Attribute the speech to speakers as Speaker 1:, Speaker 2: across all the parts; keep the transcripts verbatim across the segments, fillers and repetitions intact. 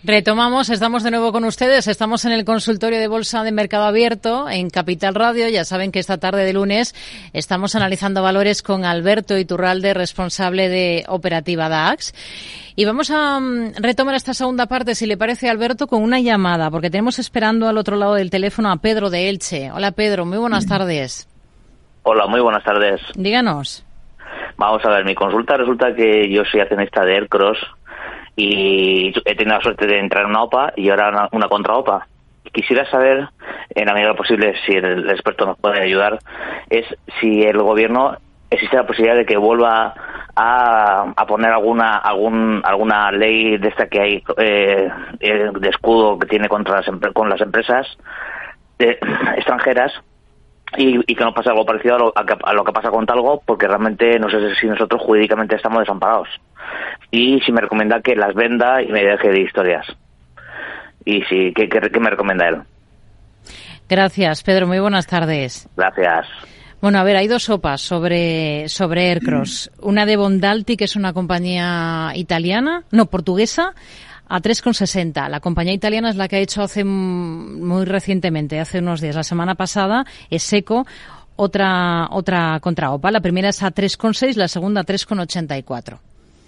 Speaker 1: Retomamos, estamos de nuevo con ustedes, estamos en el consultorio de Bolsa de Mercado Abierto en Capital Radio. Ya saben que esta tarde de lunes estamos analizando valores con Alberto Iturralde, responsable de Operativa DAX. Y vamos a um, retomar esta segunda parte, si le parece, Alberto, con una llamada, porque tenemos esperando al otro lado del teléfono a Pedro de Elche. Hola, Pedro, muy buenas tardes.
Speaker 2: Hola, muy buenas tardes.
Speaker 1: Díganos.
Speaker 2: Vamos a ver, mi consulta resulta que yo soy accionista de Aircross y he tenido la suerte de entrar en una O P A y ahora una, una contra O P A. Quisiera saber, en la medida de lo posible, si el experto nos puede ayudar, es si el gobierno existe la posibilidad de que vuelva a, a poner alguna algún alguna ley de esta que hay eh, de escudo que tiene contra las con las empresas de, extranjeras y, y que no pase algo parecido a lo, a, a lo que pasa con Talgo, porque realmente no sé si nosotros jurídicamente estamos desamparados. Y si me recomienda que las venda y me deje de historias. Y si, ¿qué, qué, qué me recomienda él?
Speaker 1: Gracias, Pedro. Muy buenas tardes.
Speaker 2: Gracias.
Speaker 1: Bueno, a ver, hay dos sopas sobre, sobre Aircross. Una de Bondalti, que es una compañía italiana, no, portuguesa, a tres con sesenta. La compañía italiana es la que ha hecho hace muy recientemente, hace unos días, la semana pasada, es Seco, otra, otra contra O P A. La primera es a tres con seis, la segunda a tres con ochenta y cuatro.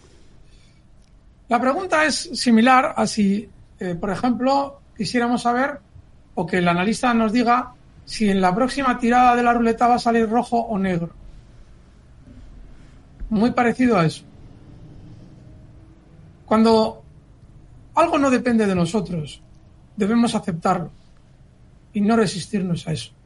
Speaker 3: La pregunta es similar a si, eh, por ejemplo, quisiéramos saber, o que el analista nos diga, si en la próxima tirada de la ruleta va a salir rojo o negro. Muy parecido a eso. Cuando algo no depende de nosotros, debemos aceptarlo y no resistirnos a eso.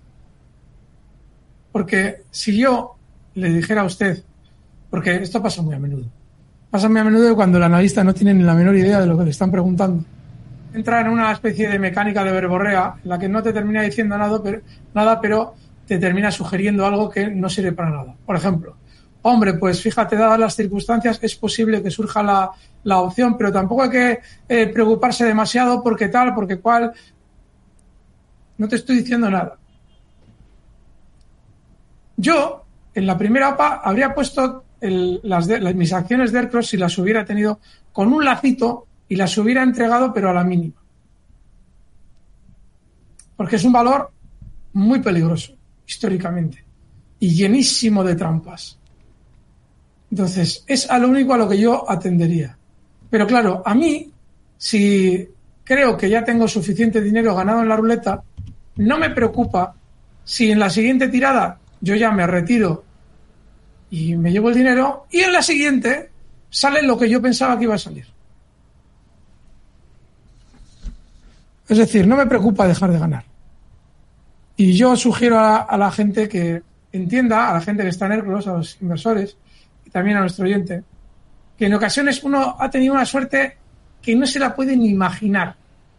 Speaker 3: Porque si yo le dijera a usted, porque esto pasa muy a menudo, pasa muy a menudo cuando el analista no tiene ni la menor idea de lo que le están preguntando, entra en una especie de mecánica de verborrea en la que no te termina diciendo nada pero, nada, pero te termina sugiriendo algo que no sirve para nada. Por ejemplo, hombre, pues fíjate, dadas las circunstancias, es posible que surja la, la opción, pero tampoco hay que eh, preocuparse demasiado porque tal, porque cual. No te estoy diciendo nada. Yo, en la primera O P A, habría puesto el, las, de, las mis acciones de Aircross, si las hubiera tenido, con un lacito y las hubiera entregado, pero a la mínima. Porque es un valor muy peligroso, históricamente, y llenísimo de trampas. Entonces, es a lo único a lo que yo atendería. Pero claro, a mí, si creo que ya tengo suficiente dinero ganado en la ruleta, no me preocupa si en la siguiente tirada yo ya me retiro y me llevo el dinero, y en la siguiente sale lo que yo pensaba que iba a salir. Es decir, no me preocupa dejar de ganar. Y yo sugiero a, a la gente que entienda, a la gente que está en Aircross, a los inversores, y también a nuestro oyente, que en ocasiones uno ha tenido una suerte que no se la puede ni imaginar.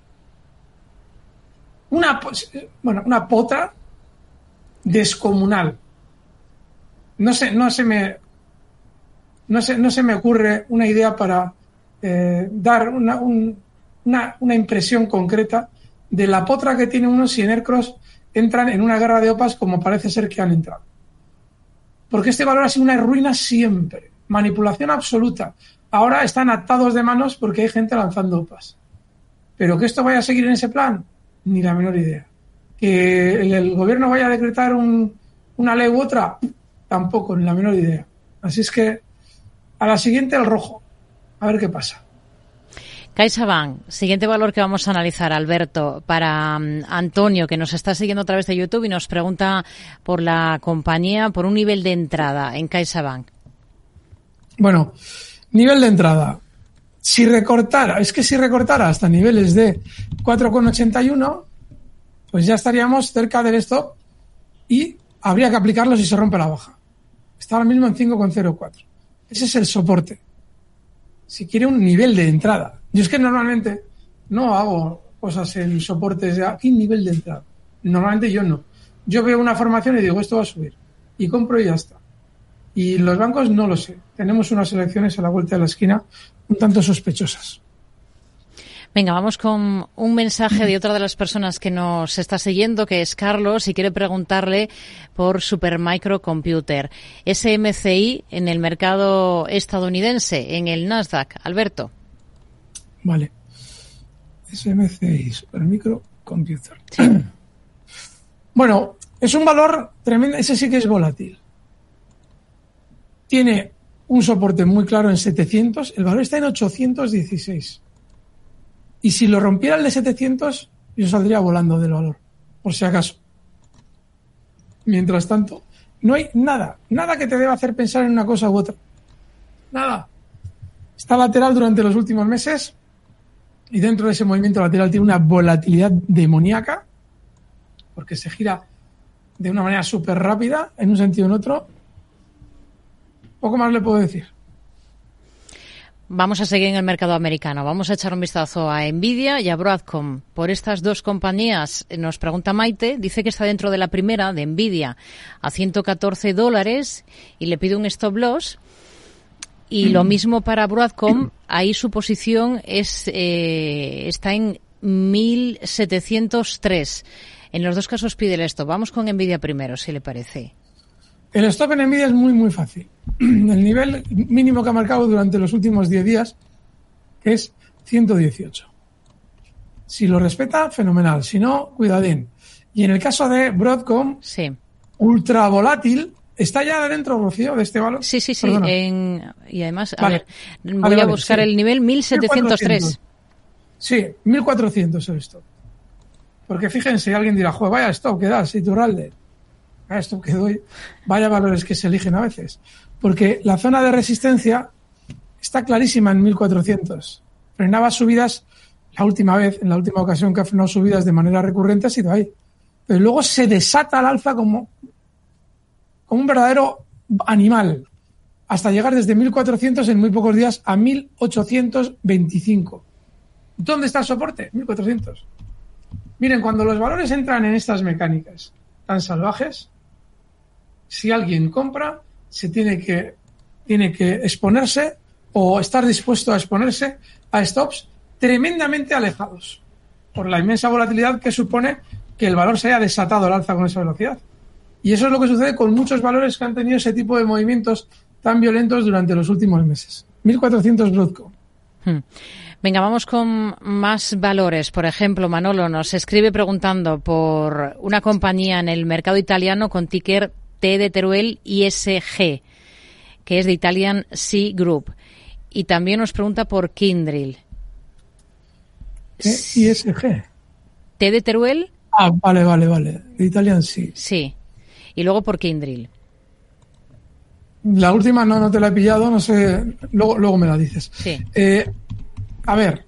Speaker 3: Una, bueno, una potra descomunal. No se, no se me, no se, no se me ocurre una idea para eh, dar una, un, una, una impresión concreta de la potra que tiene uno si en Aircross entran en una guerra de O P As como parece ser que han entrado. Porque este valor ha sido una ruina siempre. Manipulación absoluta. Ahora están atados de manos porque hay gente lanzando O P As. Pero que esto vaya a seguir en ese plan, ni la menor idea. Que el, el gobierno vaya a decretar un, una ley u otra, tampoco, ni la menor idea. Así es que a la siguiente el rojo. A ver qué pasa.
Speaker 1: CaixaBank, siguiente valor que vamos a analizar, Alberto, para um, Antonio, que nos está siguiendo a través de YouTube y nos pregunta por la compañía, por un nivel de entrada en CaixaBank.
Speaker 3: Bueno, nivel de entrada. Si recortara, es que si recortara hasta niveles de cuatro con ochenta y uno, pues ya estaríamos cerca del stop y habría que aplicarlo si se rompe la baja. Está ahora mismo en cinco con cero cuatro. Ese es el soporte. Si quiere un nivel de entrada. Yo es que normalmente no hago cosas en soportes de aquí, nivel de entrada. Normalmente yo no. Yo veo una formación y digo, esto va a subir. Y compro y ya está. Y los bancos no lo sé. Tenemos unas elecciones a la vuelta de la esquina un tanto sospechosas.
Speaker 1: Venga, vamos con un mensaje de otra de las personas que nos está siguiendo, que es Carlos, y quiere preguntarle por Supermicro Computer, S M C I en el mercado estadounidense, en el Nasdaq. Alberto.
Speaker 3: Vale. S M C I, Supermicro Computer. Sí. Bueno, es un valor tremendo, ese sí que es volátil. Tiene un soporte muy claro en setecientos, el valor está en ochocientos dieciséis. Y si lo rompiera el de setecientos, yo saldría volando del valor, por si acaso. Mientras tanto, no hay nada, nada que te deba hacer pensar en una cosa u otra. Nada. Está lateral durante los últimos meses y dentro de ese movimiento lateral tiene una volatilidad demoníaca porque se gira de una manera súper rápida en un sentido o en otro. Poco más le puedo decir.
Speaker 1: Vamos a seguir en el mercado americano. Vamos a echar un vistazo a Nvidia y a Broadcom. Por estas dos compañías, nos pregunta Maite, dice que está dentro de la primera, de Nvidia, a ciento catorce dólares y le pide un stop loss. Y lo mismo para Broadcom, ahí su posición es eh, está en mil setecientos tres. En los dos casos pide el stop. Vamos con Nvidia primero, si le parece.
Speaker 3: El stop en Nvidia es muy, muy fácil. El nivel mínimo que ha marcado durante los últimos diez días es ciento dieciocho. Si lo respeta, fenomenal. Si no, cuidadín. Y en el caso de Broadcom,
Speaker 1: sí. Ultra
Speaker 3: volátil, ¿está ya dentro, Rocío, de este valor?
Speaker 1: Sí, sí, sí. En, y además, a vale. ver, voy vale, a buscar vale, sí. el nivel mil setecientos tres.
Speaker 3: Sí, mil cuatrocientos el stop. Porque fíjense, alguien dirá, joder, vaya stop que das, Iturralde. Vaya stop que doy. Vaya valores que se eligen a veces. Porque la zona de resistencia está clarísima en mil cuatrocientos. Frenaba subidas la última vez, en la última ocasión que ha frenado subidas de manera recurrente ha sido ahí. Pero luego se desata al alza como, como un verdadero animal, hasta llegar desde mil cuatrocientos en muy pocos días a mil ochocientos veinticinco. ¿Dónde está el soporte? mil cuatrocientos. Miren, cuando los valores entran en estas mecánicas tan salvajes, si alguien compra, se tiene que, tiene que exponerse o estar dispuesto a exponerse a stops tremendamente alejados por la inmensa volatilidad que supone que el valor se haya desatado al alza con esa velocidad. Y eso es lo que sucede con muchos valores que han tenido ese tipo de movimientos tan violentos durante los últimos meses. mil cuatrocientos Broadcom.
Speaker 1: Hmm. Venga, vamos con más valores. Por ejemplo, Manolo nos escribe preguntando por una compañía en el mercado italiano con ticker T de Teruel I S G, que es de Italian Sea Group. Y también nos pregunta por Kyndryl.
Speaker 3: ¿Qué? I S G.
Speaker 1: T de Teruel.
Speaker 3: Ah, vale, vale, vale. De Italian Sea.
Speaker 1: Sí. Y luego por Kyndryl.
Speaker 3: La última no, no te la he pillado, no sé. Luego, luego me la dices.
Speaker 1: Sí.
Speaker 3: Eh, a ver.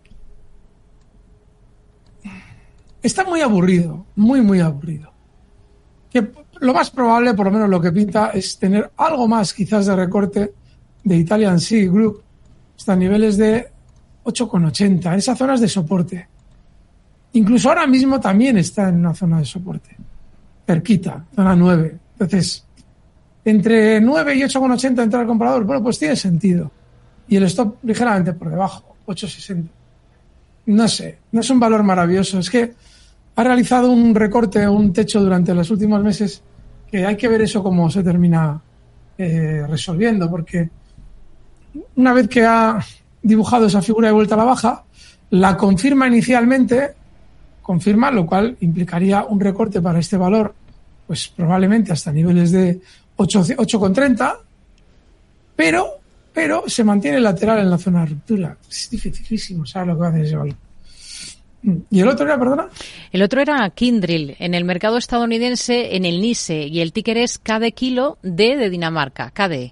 Speaker 3: Está muy aburrido, muy, muy aburrido. Que lo más probable, por lo menos lo que pinta, es tener algo más quizás de recorte de Italian Sea Group hasta niveles de ocho coma ochenta. En esas zonas de soporte. Incluso ahora mismo también está en una zona de soporte. Cerquita, zona nueve. Entonces, entre nueve y ocho coma ochenta entrar al comprador, bueno, pues tiene sentido. Y el stop ligeramente por debajo, ocho coma sesenta. No sé, no es un valor maravilloso. Es que ha realizado un recorte, un techo durante los últimos meses que hay que ver eso cómo se termina eh, resolviendo, porque una vez que ha dibujado esa figura de vuelta a la baja, la confirma inicialmente, confirma, lo cual implicaría un recorte para este valor, pues probablemente hasta niveles de ocho coma treinta, pero, pero se mantiene lateral en la zona de ruptura. Es dificilísimo saber lo que va a hacer ese valor. ¿Y el otro era, perdona?
Speaker 1: El otro era Kyndryl, en el mercado estadounidense, en el NYSE, y el ticker es K de kilo, D de Dinamarca, K D.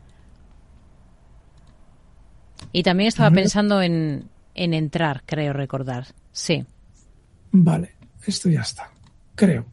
Speaker 1: Y también estaba uh-huh. pensando en, en entrar, creo recordar. Sí.
Speaker 3: Vale, esto ya está, creo.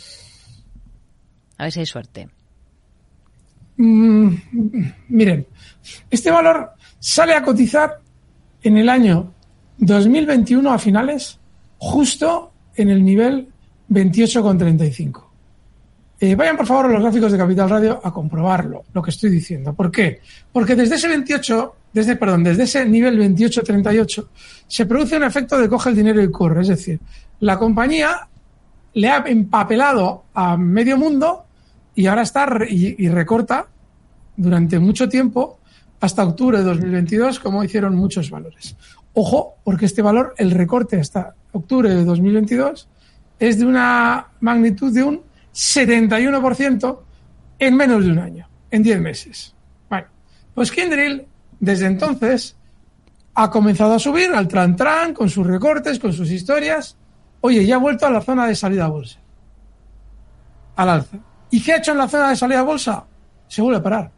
Speaker 1: A ver si hay suerte.
Speaker 3: Mm, miren, este valor sale a cotizar en el año dos mil veintiuno a finales, justo en el nivel veintiocho coma treinta y cinco. Eh, vayan por favor a los gráficos de Capital Radio a comprobarlo, lo que estoy diciendo. ¿Por qué? Porque desde ese veintiocho, desde, perdón, desde ese nivel veintiocho coma treinta y ocho se produce un efecto de coge el dinero y corre. Es decir, la compañía le ha empapelado a medio mundo y ahora está re, y, y recorta durante mucho tiempo hasta octubre de dos mil veintidós, como hicieron muchos valores. Ojo, porque este valor, el recorte hasta octubre de dos mil veintidós, es de una magnitud de un setenta y uno por ciento en menos de un año, en diez meses. Bueno, pues Kyndryl, desde entonces, ha comenzado a subir al tran-tran, con sus recortes, con sus historias. Oye, ya ha vuelto a la zona de salida a bolsa. Al alza. ¿Y qué ha hecho en la zona de salida a bolsa? Se vuelve a parar.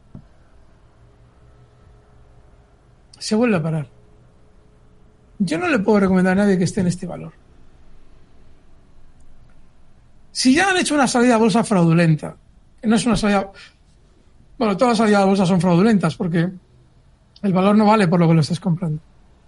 Speaker 3: Se vuelve a parar. Yo no le puedo recomendar a nadie que esté en este valor. Si ya han hecho una salida a bolsa fraudulenta, que no es una salida... Bueno, todas las salidas a bolsa son fraudulentas porque el valor no vale por lo que lo estás comprando.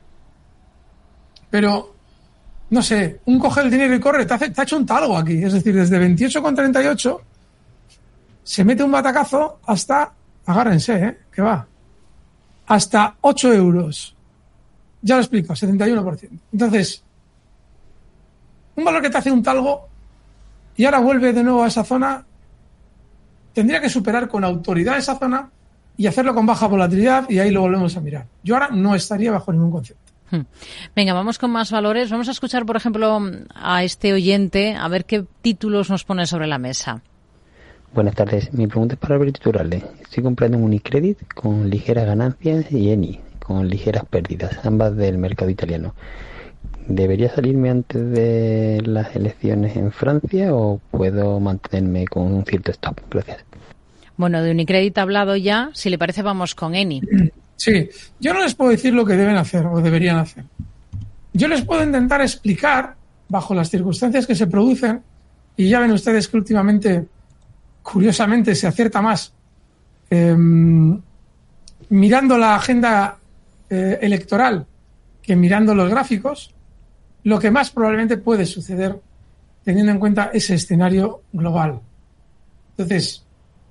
Speaker 3: Pero, no sé, un coge el dinero y corre, te, hace, te ha hecho un talgo aquí. Es decir, desde veintiocho con treinta y ocho se mete un batacazo hasta, agárrense, ¿eh? Que va, hasta ocho euros. Ya lo explico, setenta y uno por ciento. Entonces, un valor que te hace un talgo y ahora vuelve de nuevo a esa zona, tendría que superar con autoridad esa zona y hacerlo con baja volatilidad y ahí lo volvemos a mirar. Yo ahora no estaría bajo ningún concepto.
Speaker 1: Venga, vamos con más valores. Vamos a escuchar, por ejemplo, a este oyente, a ver qué títulos nos pone sobre la mesa.
Speaker 4: Buenas tardes. Mi pregunta es para Alberto Iturralde. Estoy comprando un Unicredit con ligeras ganancias y Eni con ligeras pérdidas, ambas del mercado italiano. ¿Debería salirme antes de las elecciones en Francia o puedo mantenerme con un cierto stop? Gracias.
Speaker 1: Bueno, de Unicredit ha hablado ya. Si le parece, vamos con Eni.
Speaker 3: Sí, yo no les puedo decir lo que deben hacer o deberían hacer. Yo les puedo intentar explicar, bajo las circunstancias que se producen, y ya ven ustedes que últimamente, curiosamente, se acierta más eh, mirando la agenda eh, electoral que mirando los gráficos, lo que más probablemente puede suceder teniendo en cuenta ese escenario global. Entonces,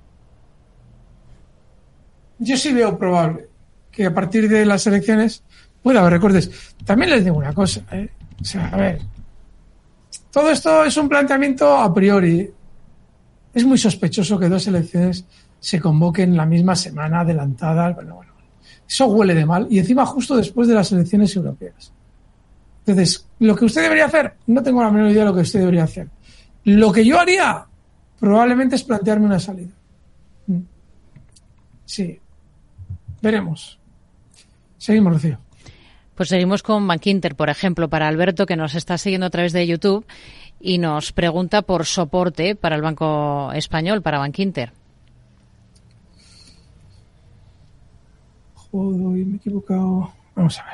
Speaker 3: yo sí veo probable que a partir de las elecciones pueda haber recortes. También les digo una cosa, ¿eh? O sea, a ver, todo esto es un planteamiento a priori. Es muy sospechoso que dos elecciones se convoquen la misma semana adelantada. Bueno, bueno, eso huele de mal. Y encima justo después de las elecciones europeas. Entonces, lo que usted debería hacer, no tengo la menor idea de lo que usted debería hacer. Lo que yo haría, probablemente es plantearme una salida. Sí. Veremos. Seguimos, Rocío.
Speaker 1: Pues seguimos con Bankinter, por ejemplo, para Alberto, que nos está siguiendo a través de YouTube y nos pregunta por soporte para el Banco Español, para Bankinter.
Speaker 3: Joder, me he equivocado. Vamos a ver.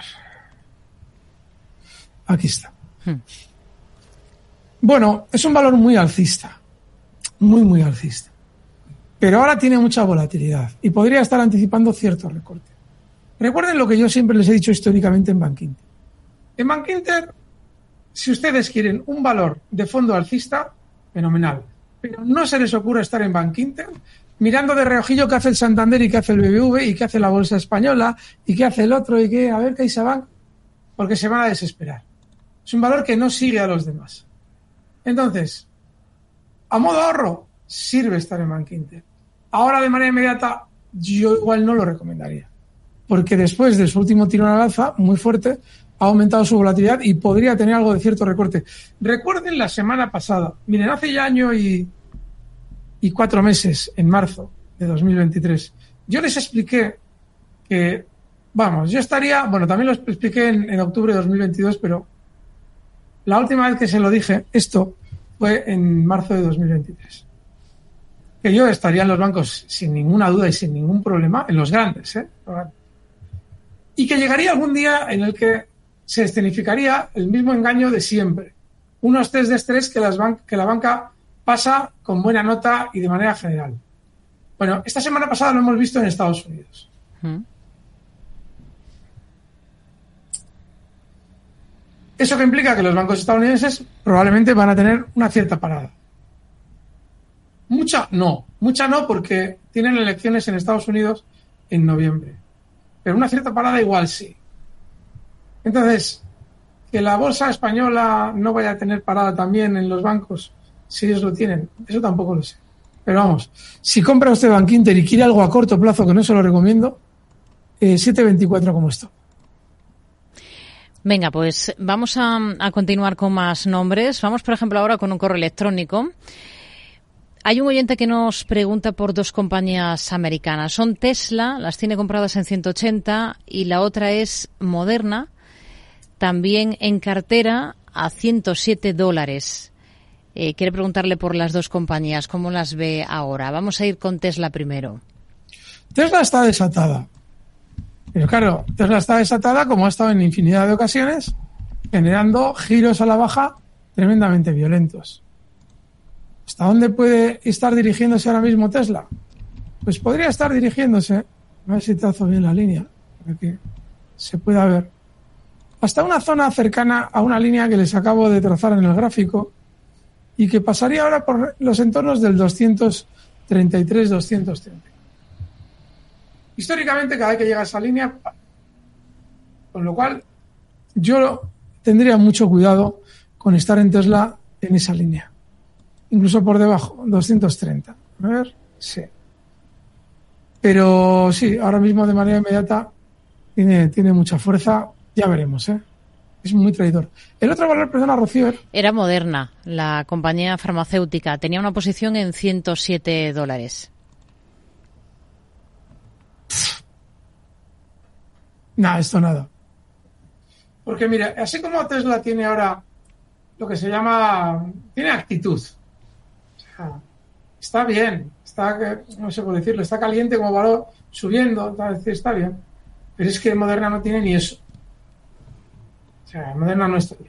Speaker 3: Aquí está. Hmm. Bueno, es un valor muy alcista. Muy, muy alcista. Pero ahora tiene mucha volatilidad y podría estar anticipando ciertos recortes. Recuerden lo que yo siempre les he dicho históricamente en Bankinter. En Bankinter, si ustedes quieren un valor de fondo alcista, fenomenal. Pero no se les ocurra estar en Bankinter mirando de reojillo qué hace el Santander y qué hace el B B V y qué hace la Bolsa Española y qué hace el otro y qué, a ver, CaixaBank, porque se van a desesperar. Es un valor que no sigue a los demás. Entonces, a modo ahorro, sirve estar en Bankinter. Ahora, de manera inmediata, yo igual no lo recomendaría. Porque después de su último tirón al alza, muy fuerte, ha aumentado su volatilidad y podría tener algo de cierto recorte. Recuerden la semana pasada. Miren, hace ya año y, y cuatro meses, en marzo de dos mil veintitrés, yo les expliqué que, vamos, yo estaría, bueno, también lo expliqué en, en octubre de dos mil veintidós, pero la última vez que se lo dije, esto fue en marzo de dos mil veintitrés. Que yo estaría en los bancos sin ninguna duda y sin ningún problema, en los grandes, ¿eh? Y que llegaría algún día en el que se escenificaría el mismo engaño de siempre. Unos test de estrés que, las ban- que la banca pasa con buena nota y de manera general. Bueno, esta semana pasada lo hemos visto en Estados Unidos. ¿Mm? Eso que implica que los bancos estadounidenses probablemente van a tener una cierta parada. Mucha no, mucha no porque tienen elecciones en Estados Unidos en noviembre. Pero una cierta parada igual sí. Entonces, que la bolsa española no vaya a tener parada también en los bancos, si ellos lo tienen, eso tampoco lo sé. Pero vamos, si compra usted Bankinter y quiere algo a corto plazo, que no se lo recomiendo, eh, siete veinticuatro como esto.
Speaker 1: Venga, pues vamos a, a continuar con más nombres. Vamos, por ejemplo, ahora con un correo electrónico. Hay un oyente que nos pregunta por dos compañías americanas. Son Tesla, las tiene compradas en ciento ochenta, y la otra es Moderna, también en cartera a ciento siete dólares. Eh, quiere preguntarle por las dos compañías, ¿cómo las ve ahora? Vamos a ir con Tesla primero.
Speaker 3: Tesla está desatada. Pero claro, Tesla está desatada como ha estado en infinidad de ocasiones, generando giros a la baja tremendamente violentos. ¿Hasta dónde puede estar dirigiéndose ahora mismo Tesla? Pues podría estar dirigiéndose, a ver si trazo bien la línea, para que se pueda ver, hasta una zona cercana a una línea que les acabo de trazar en el gráfico y que pasaría ahora por los entornos del doscientos treinta y tres, doscientos treinta. Históricamente, cada vez que llega a esa línea, con lo cual yo tendría mucho cuidado con estar en Tesla en esa línea. Incluso por debajo, doscientos treinta. A ver, sí. Pero sí, ahora mismo de manera inmediata tiene, tiene mucha fuerza. Ya veremos, ¿eh? Es muy traidor. El otro valor, perdona, Rocío.
Speaker 1: Era Moderna, la compañía farmacéutica. Tenía una posición en ciento siete dólares.
Speaker 3: Nada, esto nada. Porque mira, así como Tesla tiene ahora lo que se llama, tiene actitud. O sea, está bien, está, no sé cómo decirlo, está caliente como valor, subiendo, está bien. Pero es que Moderna no tiene ni eso. O sea, Moderna no está bien.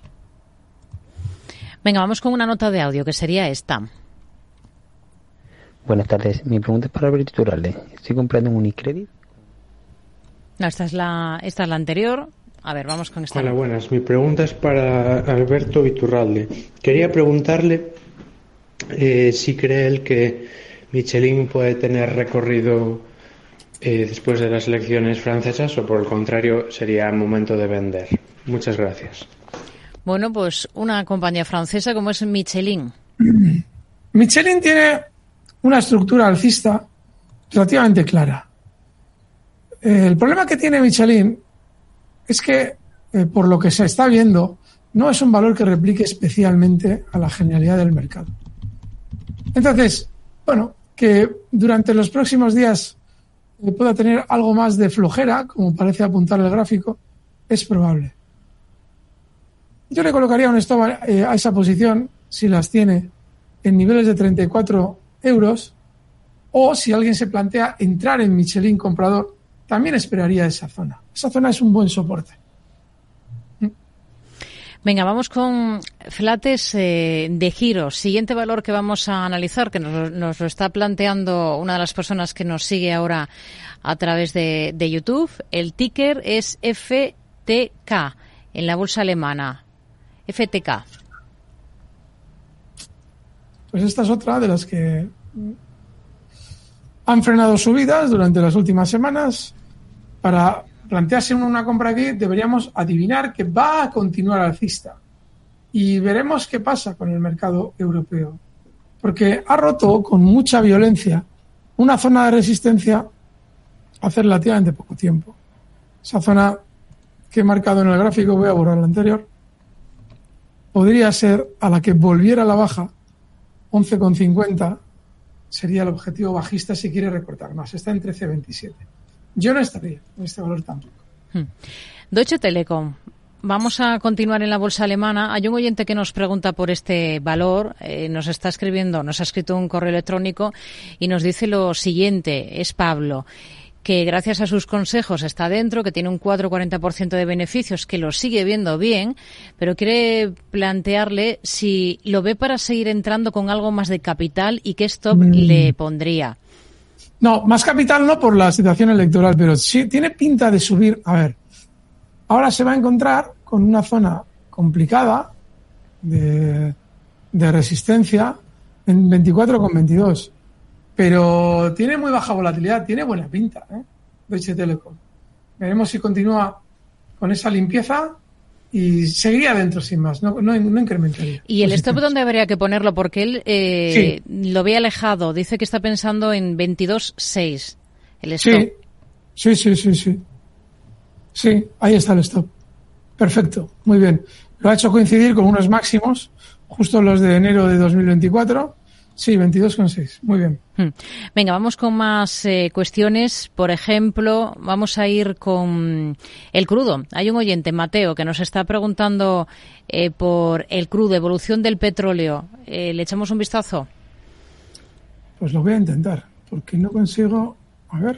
Speaker 1: Venga, vamos con una nota de audio, que sería esta.
Speaker 4: Buenas tardes. Mi pregunta es para Alberto Iturralde. Estoy comprando un Unicredit.
Speaker 1: No, esta es la, esta es la anterior. A ver, vamos con esta.
Speaker 5: Hola, buenas. Mi pregunta es para Alberto Iturralde. Quería preguntarle eh, si cree él que Michelin puede tener recorrido eh, después de las elecciones francesas o por el contrario sería el momento de vender. Muchas gracias.
Speaker 1: Bueno, pues una compañía francesa como es Michelin.
Speaker 3: Michelin tiene una estructura alcista relativamente clara. Eh, el problema que tiene Michelin es que, eh, por lo que se está viendo, no es un valor que replique especialmente a la genialidad del mercado. Entonces, bueno, que durante los próximos días eh, pueda tener algo más de flojera, como parece apuntar el gráfico, es probable. Yo le colocaría un stop a, eh, a esa posición, si las tiene, en niveles de treinta y cuatro euros, o si alguien se plantea entrar en Michelin comprador, también esperaría esa zona. Esa zona es un buen soporte.
Speaker 1: Venga, vamos con Flates eh, de giros. Siguiente valor que vamos a analizar, que nos, nos lo está planteando una de las personas que nos sigue ahora a través de, de YouTube. El ticker es F T K en la bolsa alemana. F T K.
Speaker 3: Pues esta es otra de las que han frenado subidas durante las últimas semanas. Para plantearse una compra aquí, deberíamos adivinar que va a continuar alcista. Y veremos qué pasa con el mercado europeo. Porque ha roto con mucha violencia una zona de resistencia hace relativamente poco tiempo. Esa zona que he marcado en el gráfico, voy a borrar la anterior, podría ser a la que volviera a la baja, once con cincuenta, sería el objetivo bajista si quiere recortar más. Está en trece veintisiete. Yo no estaría en este valor tampoco.
Speaker 1: Hmm. Deutsche Telekom. Vamos a continuar en la bolsa alemana. Hay un oyente que nos pregunta por este valor. Eh, nos está escribiendo, nos ha escrito un correo electrónico y nos dice lo siguiente. Es Pablo, que gracias a sus consejos está dentro, que tiene un cuatro coma cuarenta por ciento de beneficios, que lo sigue viendo bien, pero quiere plantearle si lo ve para seguir entrando con algo más de capital y qué stop mm. le pondría.
Speaker 3: No, más capital no por la situación electoral, pero sí tiene pinta de subir. A ver, ahora se va a encontrar con una zona complicada de, de resistencia en veinticuatro con veintidós. Pero tiene muy baja volatilidad, tiene buena pinta, ¿eh? Deutsche Telekom. Veremos si continúa con esa limpieza y seguiría dentro sin más, no, no, no incrementaría.
Speaker 1: ¿Y el stop dónde habría que ponerlo? Porque él eh, sí. lo ve alejado, dice que está pensando en veintidós seis, el stop.
Speaker 3: Sí, Sí, sí, sí, sí. Sí, ahí está el stop. Perfecto, muy bien. Lo ha hecho coincidir con unos máximos, justo los de enero de dos mil veinticuatro. Sí, veintidós coma seis. Muy bien.
Speaker 1: Venga, vamos con más eh, cuestiones. Por ejemplo, vamos a ir con el crudo. Hay un oyente, Mateo, que nos está preguntando eh, por el crudo, evolución del petróleo. Eh, ¿Le echamos un vistazo?
Speaker 3: Pues lo voy a intentar, porque no consigo... A ver...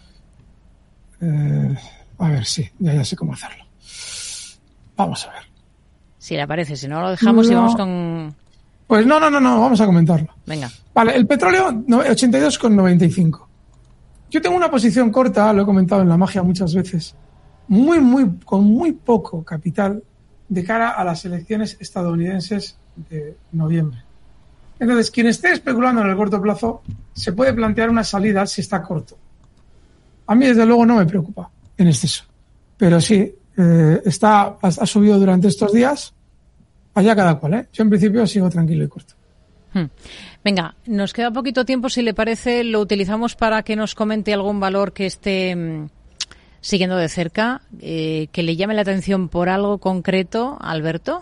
Speaker 3: Eh, a ver, sí, ya, ya sé cómo hacerlo. Vamos a ver.
Speaker 1: Si le parece, si no lo dejamos
Speaker 3: no,
Speaker 1: y vamos con...
Speaker 3: Pues no, no, no, no, vamos a comentarlo.
Speaker 1: Venga.
Speaker 3: Vale, el petróleo ochenta y dos coma noventa y cinco. Yo tengo una posición corta, lo he comentado en la magia muchas veces, muy, muy, con muy poco capital de cara a las elecciones estadounidenses de noviembre. Entonces, quien esté especulando en el corto plazo se puede plantear una salida si está corto. A mí, desde luego, no me preocupa en exceso. Pero sí, eh, está, ha, ha subido durante estos días. Allá cada cual, ¿eh? Yo, en principio, sigo tranquilo y corto.
Speaker 1: Hmm. Venga, nos queda poquito tiempo. Si le parece, lo utilizamos para que nos comente algún valor que esté mmm, siguiendo de cerca, eh, que le llame la atención por algo concreto, Alberto.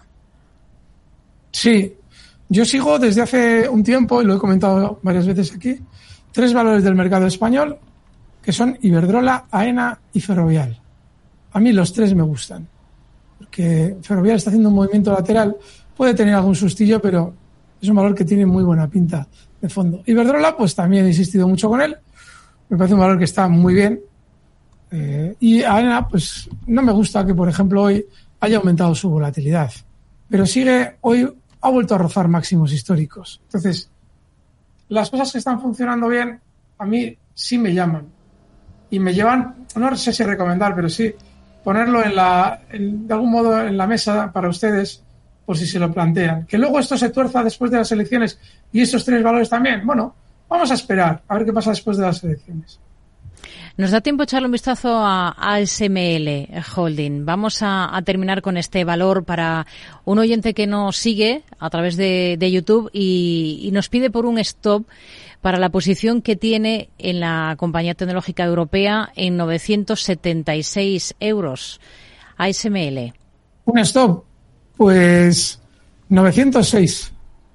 Speaker 3: Sí. Yo sigo desde hace un tiempo, y lo he comentado varias veces aquí, tres valores del mercado español, que son Iberdrola, AENA y Ferrovial. A mí los tres me gustan, porque Ferrovial está haciendo un movimiento lateral, puede tener algún sustillo, pero es un valor que tiene muy buena pinta de fondo. Iberdrola, pues también he insistido mucho con él, me parece un valor que está muy bien. Eh, y AENA, pues no me gusta que, por ejemplo, hoy haya aumentado su volatilidad, pero sigue hoy... ha vuelto a rozar máximos históricos. Entonces, las cosas que están funcionando bien, a mí sí me llaman. Y me llevan, no sé si recomendar, pero sí ponerlo en la, en, de algún modo en la mesa para ustedes, por si se lo plantean. Que luego esto se tuerza después de las elecciones y estos tres valores también. Bueno, vamos a esperar a ver qué pasa después de las elecciones.
Speaker 1: Nos da tiempo echarle un vistazo a A S M L Holding. Vamos a, a terminar con este valor para un oyente que nos sigue a través de, de YouTube y, y nos pide por un stop para la posición que tiene en la compañía tecnológica europea en novecientos setenta y seis euros. A S M L.
Speaker 3: Un stop, pues novecientos seis.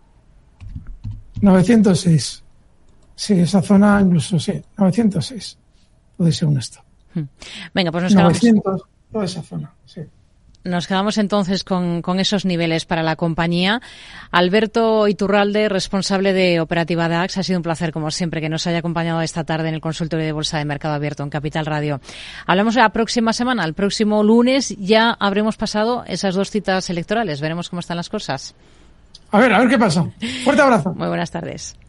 Speaker 3: novecientos seis. Sí, esa zona incluso, sí, novecientos seis. Puede ser un stop.
Speaker 1: Venga, pues nos
Speaker 3: novecientos,
Speaker 1: quedamos.
Speaker 3: Toda esa zona, sí.
Speaker 1: Nos quedamos entonces con, con esos niveles para la compañía. Alberto Iturralde, responsable de Operativa D A X, ha sido un placer, como siempre, que nos haya acompañado esta tarde en el consultorio de Bolsa de Mercado Abierto en Capital Radio. Hablamos la próxima semana, el próximo lunes ya habremos pasado esas dos citas electorales. Veremos cómo están las cosas.
Speaker 3: A ver, a ver qué pasa. Fuerte abrazo.
Speaker 1: Muy buenas tardes.